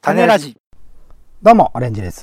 種ラジ。 どうも、オレンジです。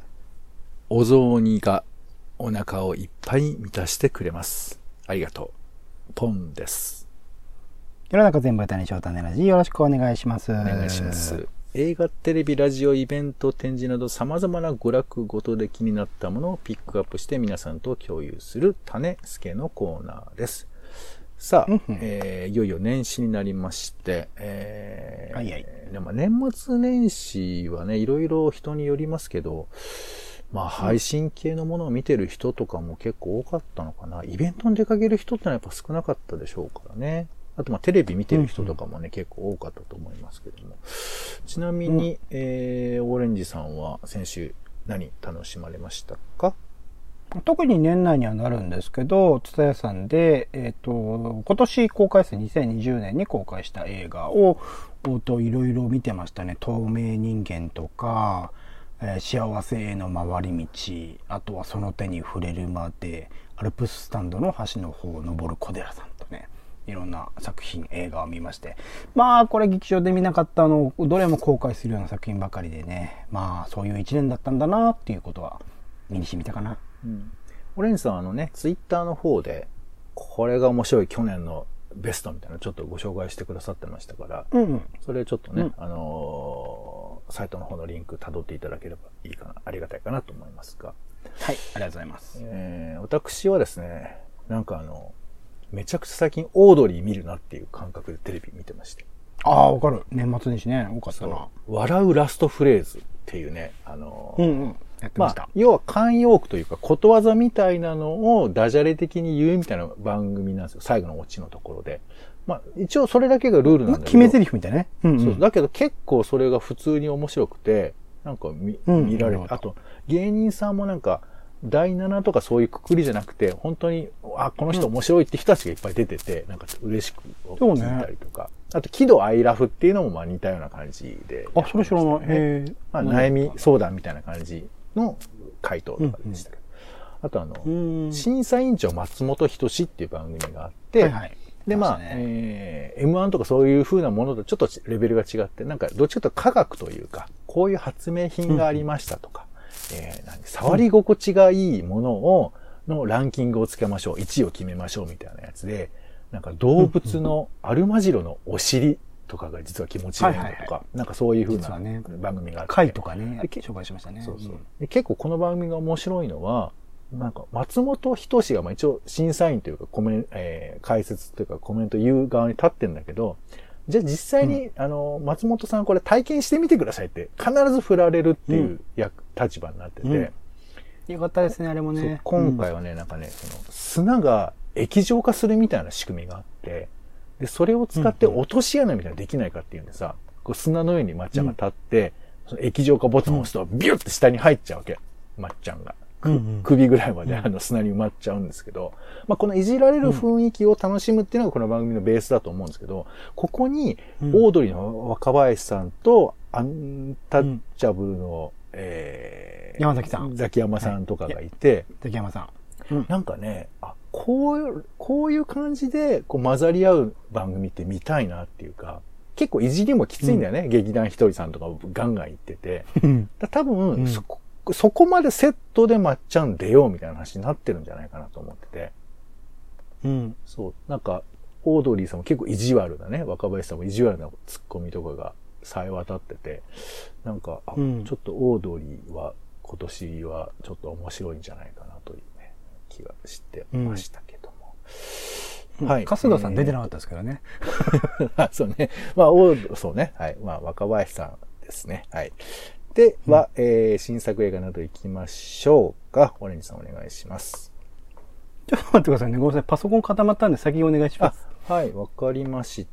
お雑煮がお腹をいっぱい満たしてくれます。ありがとう。ポンです。 世の中全部種小種ラジ。よろしくお願いします。 お願いします。映画、テレビ、ラジオ、イベント、展示など様々な娯楽ごとで気になったものをピックアップして皆さんと共有する種助のコーナーです。さあ、いよいよ年始になりまして、でも年末年始はね、いろいろ人によりますけど、まあ配信系のものを見てる人とかも結構多かったのかな。イベントに出かける人ってのはやっぱ少なかったでしょうからね。あとまあテレビ見てる人とかもね、結構多かったと思いますけども。ちなみに、オレンジさんは先週何楽しまれましたか？ 特に年内にはなるんですけど、蔦屋さんで、今年公開する2020年に公開した映画を、いろいろ見てましたね。透明人間とか、幸せへの回り道、あとはその手に触れるまで、アルプススタンドの端の方を登る小寺さんとね、いろんな作品、映画を見まして。まあ、これ劇場で見なかったのを、どれも公開するような作品ばかりでね、まあ、そういう一年だったんだなっていうことは、身に染みたかな。 オレンジさんツイッターの方で、これが面白い去年のベストみたいなのちょっとご紹介してくださってましたから、それちょっとね、サイトの方のリンク辿っていただければいいかな、ありがたいかなと思いますが。 はい、ありがとうございます。 私はですね、めちゃくちゃ最近オードリー見るなっていう感覚でテレビ見てまして。 ああ、わかる。年末年始ね、多かったな。 笑うラストフレーズっていうね、 やってました。 要は慣用句というかことわざみたいなのをダジャレ的に言うみたいな番組なんですよ。最後のオチのところで。まあ、一応それだけがルールなんだけど。 決め台詞みたいね。 そうだけど結構それが普通に面白くて、見られる。あと、芸人さんも第7とかそういうくくりじゃなくて、本当に、この人面白いって人たちがいっぱい出てて、嬉しく聞いたりとか。あと、喜怒哀楽っていうのも似たような感じで、 あ、それ知らない。 悩み相談みたいな感じの回答とかでしたけど。あと審査委員長松本人志っていう番組があって、で、M1 とかそういう風なものとちょっとレベルが違って、どっちかというと科学というか、こういう発明品がありましたとか、触り心地がいいもののランキングをつけましょう。1位を決めましょうみたいなやつで、動物のアルマジロのお尻とかが実は気持ちいいのとか、そういう風な番組があって。 回とかね、紹介しましたね。 で結構この番組が面白いのは、松本人志が一応審査員というか解説というかコメント言う側に立ってるんだけど、じゃあ実際に、松本さんこれ体験してみてくださいって必ず振られるっていう立場になってて。 よかったですね、あれもね。 今回はね、砂が液状化するみたいな仕組みがあって、で、それを使って落とし穴みたいなのできないかっていうんでさ、砂の上にまっちゃんが立って、その液状化ボタンを押すとビュッて下に入っちゃうわけ。まっちゃんが。首ぐらいまで砂に埋まっちゃうんですけど、このいじられる雰囲気を楽しむっていうのがこの番組のベースだと思うんですけど、ここにオードリーの若林さんとアンタッチャブルの、 山崎さん。 ザキヤマさんとかがいて、 ザキヤマさん。 こういう感じで混ざり合う番組って見たいなっていうか、結構いじりもきついんだよね。劇団ひとりさんとかガンガン言ってて。多分、そこまでセットでまっちゃん出ようみたいな話になってるんじゃないかなと思ってて。そう。オードリーさんも結構意地悪だね。若林さんも意地悪なツッコミとかがさえ渡ってて。ちょっとオードリーは今年はちょっと面白いんじゃないかなというね、気がしてましたけども。 はい。春日さん出てなかったですからね。 そうね。そうね。はい。若林さんですね。はい。では、新作映画など行きましょうか。オレンジさんお願いします。 ちょっと待ってくださいね。ごめんなさい。パソコン固まったんで先お願いします。 はい、わかりました。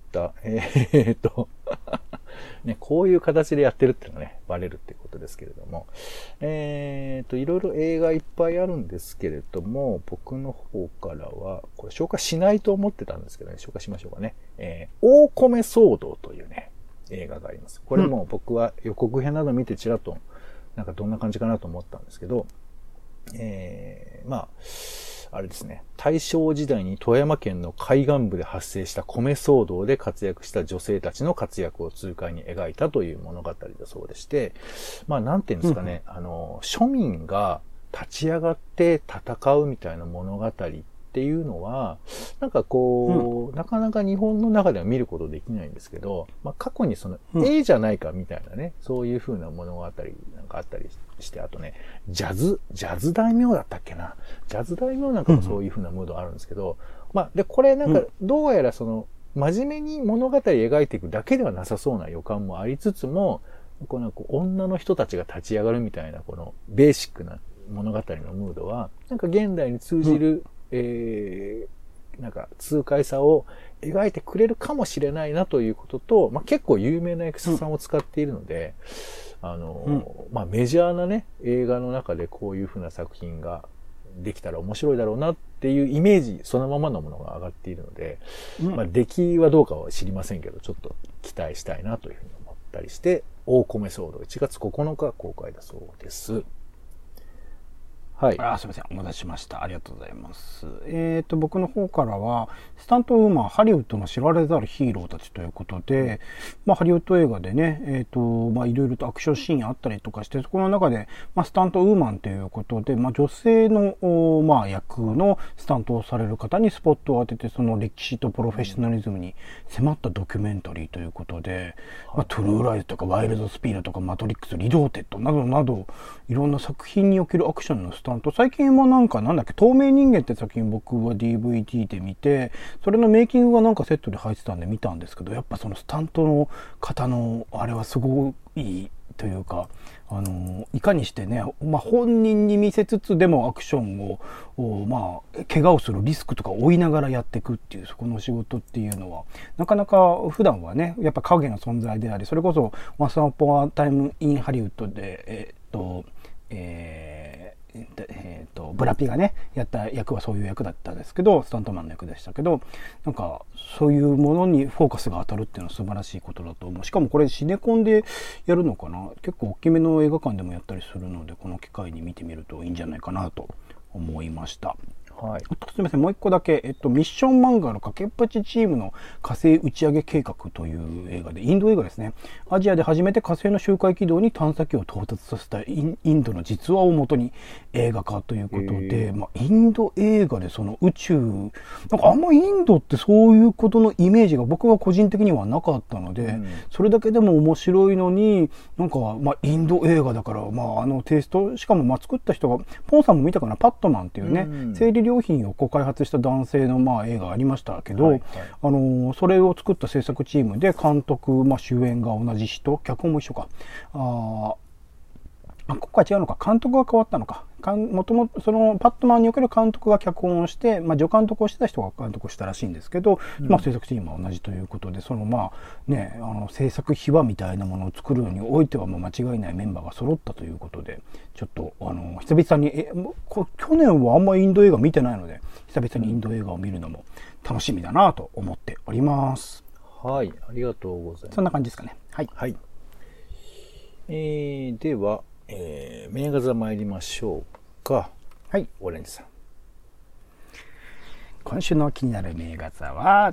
ね、こういう形でやってるっていうのがね、バレるっていうことですけれども。いろいろ映画いっぱいあるんですけれども、僕の方からは、これ紹介しないと思ってたんですけどね、紹介しましょうかね。大米騒動というね、映画があります。これも僕は予告編など見てちらっと、どんな感じかなと思ったんですけど、 あれですね、大正時代に富山県の海岸部で発生した米騒動で活躍した女性たちの活躍を痛快に描いたという物語だそうでして、まあなんていうんですかね、庶民が立ち上がって戦うみたいな物語っていうのは、なんかこう、なかなか日本の中では見ることできないんですけど、まあ過去にその、じゃないかみたいなね、そういう風な物語なんかあったりして、あとね、ジャズ大名だったっけな。ジャズ大名なんかもそういう風なムードあるんですけど、まあ、で、これなんか、どうやらその、真面目に物語描いていくだけではなさそうな予感もありつつも、この女の人たちが立ち上がるみたいな、このベーシックな物語のムードは、なんか現代に通じる、なんか痛快さを描いてくれるかもしれないなということと、まあ、結構有名な役者さんを使っているので、まあ、メジャーなね、映画の中でこういう風な作品ができたら面白いだろうなっていうイメージそのままのものが上がっているので、まあ、出来はどうかは知りませんけど、ちょっと期待したいなというふうに思ったりして、大米騒動1月9日公開だそうです。はい。 すみません。お待たせしました。ありがとうございます。僕の方からは、スタントウーマン、ハリウッドの知られざるヒーローたちということで、まあ、ハリウッド映画でね、まあ、いろいろとアクションシーンあったりとかして、そこの中で、まあ、スタントウーマンということで、まあ、女性の、まあ、役のスタントをされる方にスポットを当てて、その歴史とプロフェッショナリズムに迫ったドキュメンタリーということで、まあ、トゥルーライズとか、ワイルドスピードとか、マトリックス、リローテッドなどなど、いろんな作品におけるアクションのスタント、最近もなんだっけ、透明人間って作品僕は DVD で見て、それのメイキングがなんかセットで入ってたんで見たんですけど、やっぱそのスタントの方の、あれはすごいというか、いかにしてね、まあ、本人に見せつつでもアクションを、まあ、怪我をするリスクとかを追いながらやっていくっていう、そこの仕事っていうのは、なかなか普段はね、やっぱ影の存在であり、それこそ、Once Upon a Time in Hollywoodで、ブラピがね、やった役はそういう役だったんですけど、スタントマンの役でしたけど、なんか、そういうものにフォーカスが当たるっていうのは素晴らしいことだと思う。しかもこれシネコンでやるのかな？結構大きめの映画館でもやったりするので、この機会に見てみるといいんじゃないかなと思いました。はい。あとすみません、もう一個だけ、ミッション漫画の崖っぷちチームの火星打ち上げ計画という映画で、インド映画ですね。アジアで初めて火星の周回軌道に探査機を到達させたインドの実話をもとに映画化ということで、まあ、インド映画でその宇宙、なんかあんまインドってそういうことのイメージが僕は個人的にはなかったので、それだけでも面白いのに、なんか、まあ、インド映画だから、まあ、テイスト、しかもまあ作った人が、ポンさんも見たかな、パットマンっていうね、生理良品を開発した男性のまあ映画ありましたけど、それを作った制作チームで監督、まあ、主演が同じ人、脚本も一緒か。今回違うのか、監督が変わったのか。もともとそのパットマンにおける監督が脚本をして、まあ、助監督をしてた人が監督をしたらしいんですけど、まあ、制作チームは同じということで、そのまあね、制作秘話みたいなものを作るのにおいてはもう間違いないメンバーが揃ったということで、ちょっと久々に去年はあんまインド映画見てないので、久々にインド映画を見るのも楽しみだなと思っております。 はい、ありがとうございます。 そんな感じですかね。はい。 はい。では、名画座参りましょうか。 はい。 オレンジさん。 今週の気になる名画座は、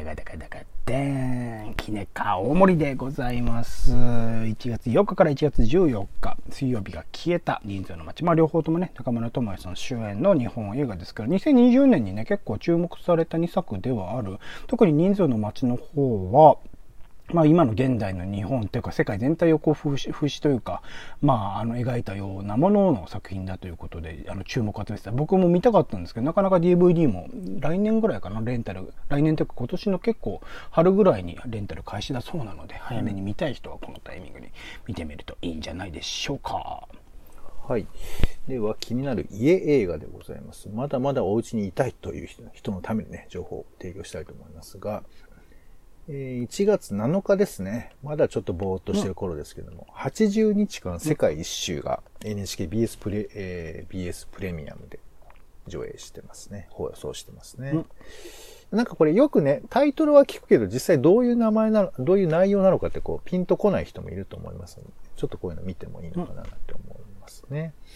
キネカ大盛りでございます。1月4日から1月14日、水曜日が消えた人数の街。まあ両方ともね、中村智也さん主演の日本映画ですけど、2020年にね、結構注目された2作ではある。特に人数の街の方は、まあ今の現代の日本というか世界全体をこう風刺というか、まあ描いたようなものの作品だということで、注目を集めてた。僕も見たかったんですけど、なかなか DVD も来年ぐらいかな、レンタル。来年というか今年の結構春ぐらいにレンタル開始だそうなので、早めに見たい人はこのタイミングに見てみるといいんじゃないでしょうか。 はい。では気になる家映画でございます。まだまだお家にいたいという人のためにね、情報を提供したいと思いますが、1月7日ですね。まだちょっとぼーっとしてる頃ですけども、80日間世界一周が NHK BS プレミアムで上映してますね。放送してますね。なんかこれよくね、タイトルは聞くけど実際どういう内容なのかってこうピンとこない人もいると思いますので、ちょっとこういうの見てもいいのかなって思いますね。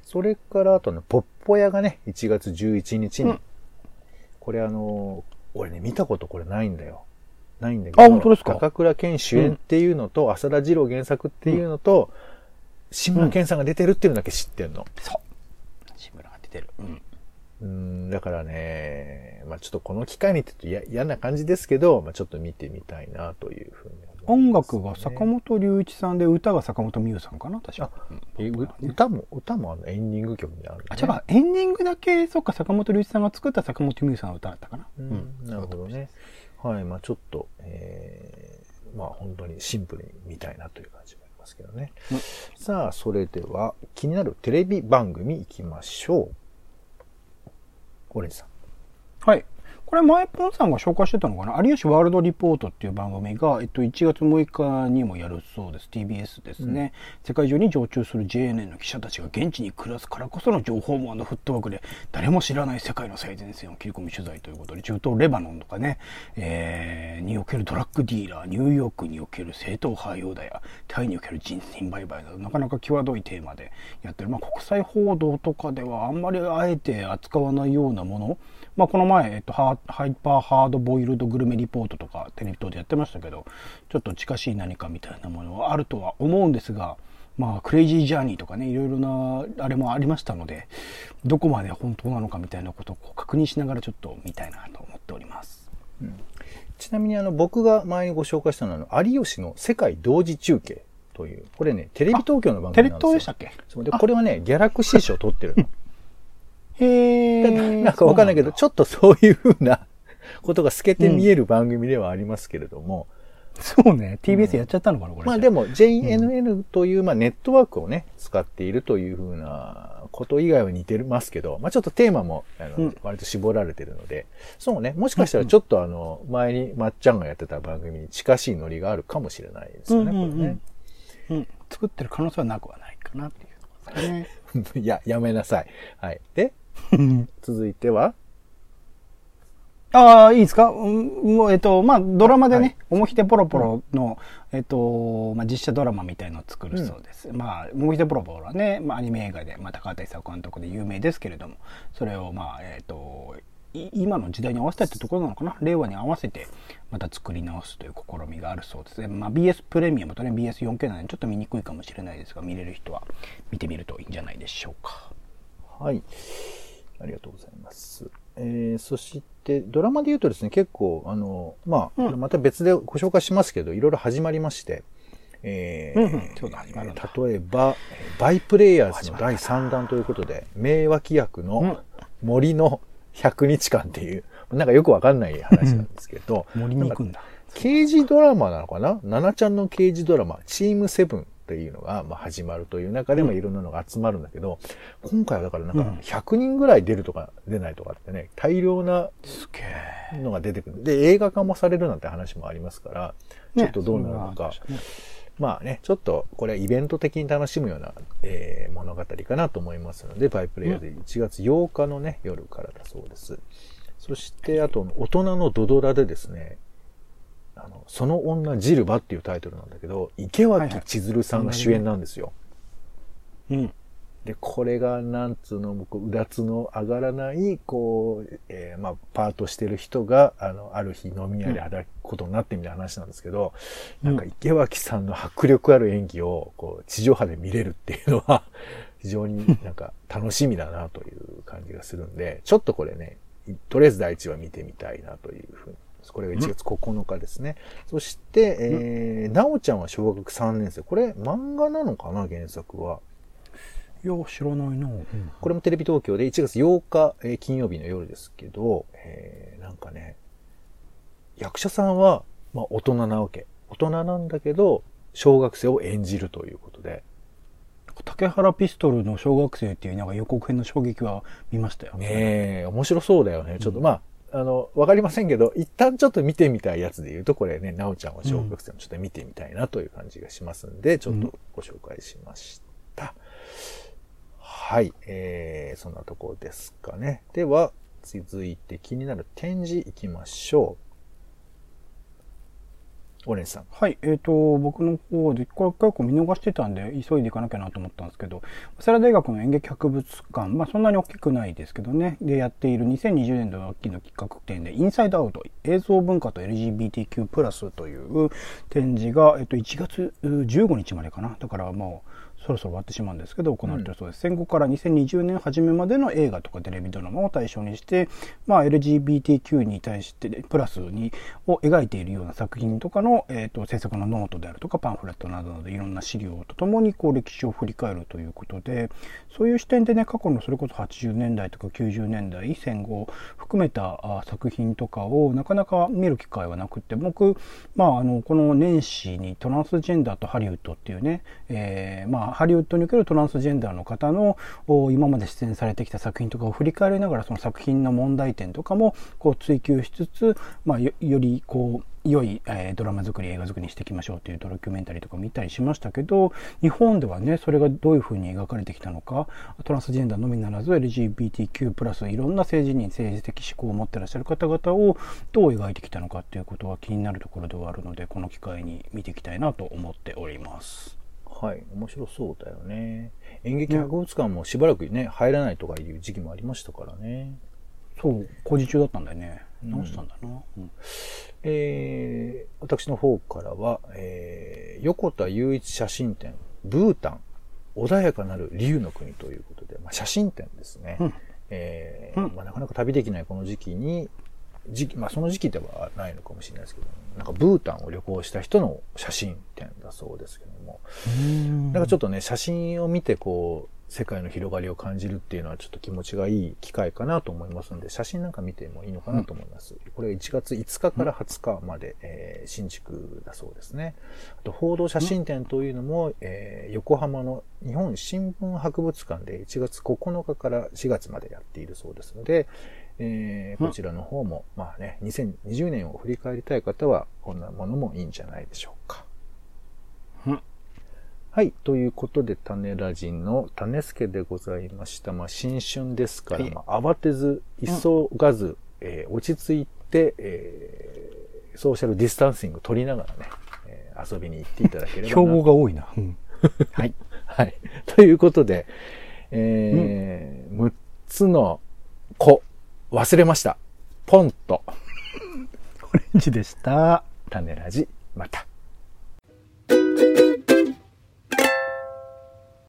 それからあとね、ポッポ屋がね、1月11日に、これ俺ね、見たことこれないんだよ。ないんだけど、 あ、本当ですか？ 高倉健主演っていうのと、浅田次郎原作っていうのと、志村けんさんが出てるっていうのだけ知ってんの。 そう。志村が出てる。 だからね、まあちょっとこの機会にって言うと嫌な感じですけど、まあちょっと見てみたいなというふうに思います、ね。 音楽が坂本龍一さんで、歌が坂本美優さんかな確か。 歌もエンディング曲にある、ね。 あ、違う、エンディングだけ、そっか、坂本龍一さんが作った坂本美優さんの歌だったかな。 なるほどね。はい、まあちょっと、まあ本当にシンプルに見たいなという感じもありますけどね。さあ、それでは気になるテレビ番組いきましょう。オレンジさん。 はい。これ前ポンさんが紹介してたのかな、有吉ワールドリポートっていう番組が、1月6日にもやるそうです。TBS ですね。世界中に常駐する JNN の記者たちが現地に暮らすからこその情報網のフットワークで誰も知らない世界の最前線を切り込み取材ということで、中東レバノンとかね、におけるドラッグディーラー、ニューヨークにおける正統派ヨーダやタイにおける人身売買などなかなか際どいテーマでやってる。まあ国際報道とかではあんまりあえて扱わないようなもの、まあこの前、ハイパーハードボイルドグルメリポートとかテレビ等でやってましたけど、ちょっと近しい何かみたいなものはあるとは思うんですが、まあクレイジージャーニーとかね、いろいろなあれもありましたので、どこまで本当なのかみたいなことを確認しながらちょっと見たいなと思っております。 ちなみに僕が前にご紹介したのは有吉の世界同時中継という、これね、テレビ東京の番組なんですよ。 テレ東でしたっけ？ そうで、これはね、ギャラクシー賞を取ってるの。 へなんかわかんないけど、ちょっとそういうふうなことが透けて見える番組ではありますけれども。 そうね。TBS やっちゃったのかな、これ。 まあでも JNN という、まあネットワークをね、使っているというふうなこと以外は似てますけど、まあちょっとテーマも割と絞られてるので、そうね、もしかしたらちょっと前にまっちゃんがやってた番組に近しいノリがあるかもしれないですよね、これね。 作ってる可能性はなくはないかなっていうところですね。 いや、やめなさい。はい。で、続いては、 ああ、いいですか？もう、まあ、ドラマでね、おもひでポロポロの、まあ、実写ドラマみたいのを作るそうです。まあ、おもひでポロポロはね、まあ、アニメ映画で、まあ、高畑勲監督で有名ですけれども、それを、まあ、今の時代に合わせたってところなのかな、令和に合わせて、また作り直すという試みがあるそうですね。まあ、BS プレミアムとね、BS4K なので、ちょっと見にくいかもしれないですが、見れる人は見てみるといいんじゃないでしょうか。 はい。ありがとうございます。そして、ドラマで言うとですね、結構、まあ、また別でご紹介しますけど、いろいろ始まりまして、例えば、バイプレイヤーズの第3弾ということで、名脇役の森の100日間っていう、なんかよくわかんない話なんですけど、 森に行くんだ。 刑事ドラマなのかな？ナナちゃんの刑事ドラマ、チームセブンっていうのが始まるという中でもいろんなのが集まるんだけど、今回はだからなんか100人ぐらい出るとか出ないとかってね、大量なのが出てくる。で、映画化もされるなんて話もありますから、ちょっとどうなるのか。まあね、ちょっとこれはイベント的に楽しむような、物語かなと思いますので、バイプレイヤーで1月8日のね、夜からだそうです。そして、あと、大人のドドラでですね、その女ジルバっていうタイトルなんだけど、池脇千鶴さんが主演なんですよ。で、これが、なんつうの、僕、うだつの上がらない、こう、まあ、パートしてる人が、ある日飲み屋で働くことになってみたいな話なんですけど、なんか池脇さんの迫力ある演技を、こう、地上波で見れるっていうのは、非常になんか楽しみだなという感じがするんで、ちょっとこれね、とりあえず第一話見てみたいなというふうに。これが1月9日ですね。そして、なおちゃんは小学3年生。これ漫画なのかな、原作は。 いや、知らないな。 これもテレビ東京で1月8日、金曜日の夜ですけど、なんかね、役者さんは、まあ大人なわけ。大人なんだけど、小学生を演じるということで。 竹原ピストルの小学生っていうなんか予告編の衝撃は見ましたよね。面白そうだよね。ちょっとまあ、わかりませんけど、一旦ちょっと見てみたいやつで言うと、これね、なおちゃんは小学生もちょっと見てみたいなという感じがしますんで、ちょっとご紹介しました。はい。そんなところですかね。では、続いて気になる展示いきましょオレンジさん。 はい、僕の方で、これ結構見逃してたんで、急いでいかなきゃなと思ったんですけど、早稲田大学の演劇博物館、まあそんなに大きくないですけどね、でやっている2020年度の秋の企画展で、インサイドアウト、映像文化と LGBTQ+という展示が、1月15日までかな。だからもう、そろそろ終わってしまうんですけど、行われているそうです。戦後から2020年初めまでの映画とかテレビドラマを対象にして、まあ LGBTQ に対して、プラスに、を描いているような作品とかの、制作のノートであるとかパンフレットなどなどいろんな資料とともにこう歴史を振り返るということで、そういう視点でね、過去のそれこそ80年代とか90年代、戦後含めた作品とかをなかなか見る機会はなくて、僕、まあこの年始にトランスジェンダーとハリウッドっていうね、まあハリウッドにおけるトランスジェンダーの方の今まで出演されてきた作品とかを振り返りながら、その作品の問題点とかもこう追求しつつ、まあよりこう良い、ドラマ作り、映画作りにしていきましょうというドキュメンタリーとか見たりしましたけど、日本ではね、それがどういうふうに描かれてきたのか、トランスジェンダーのみならず LGBTQ+、いろんな政治的思考を持っていらっしゃる方々をどう描いてきたのかっていうことは気になるところではあるので、この機会に見ていきたいなと思っております。 はい、面白そうだよね。演劇博物館もしばらくね、入らないとかいう時期もありましたからね。 そう、工事中だったんだよね。直したんだな。 私の方からは、横田雄一写真展、ブータン、穏やかなる竜の国ということで、まあ、写真展ですね。まあ、なかなか旅できないこの時期に、まあその時期ではないのかもしれないですけど、なんかブータンを旅行した人の写真展だそうですけども、なんかちょっとね、写真を見てこう、世界の広がりを感じるっていうのはちょっと気持ちがいい機会かなと思いますので、写真なんか見てもいいのかなと思います。これ1月5日から20日まで、新宿だそうですね。あと報道写真展というのも、横浜の日本新聞博物館で1月9日から4月までやっているそうですので、こちらの方も、まあね、2020年を振り返りたい方は、こんなものもいいんじゃないでしょうか。はい。ということで、種ラジの種助でございました。まあ、新春ですから、まあ、慌てず、急がず、落ち着いて、ソーシャルディスタンシング取りながらね、遊びに行っていただければな。 標語が多いな。はい。 はい。ということで、6つの子、忘れました。ポンと。 オレンジでした。 種ラジ、また。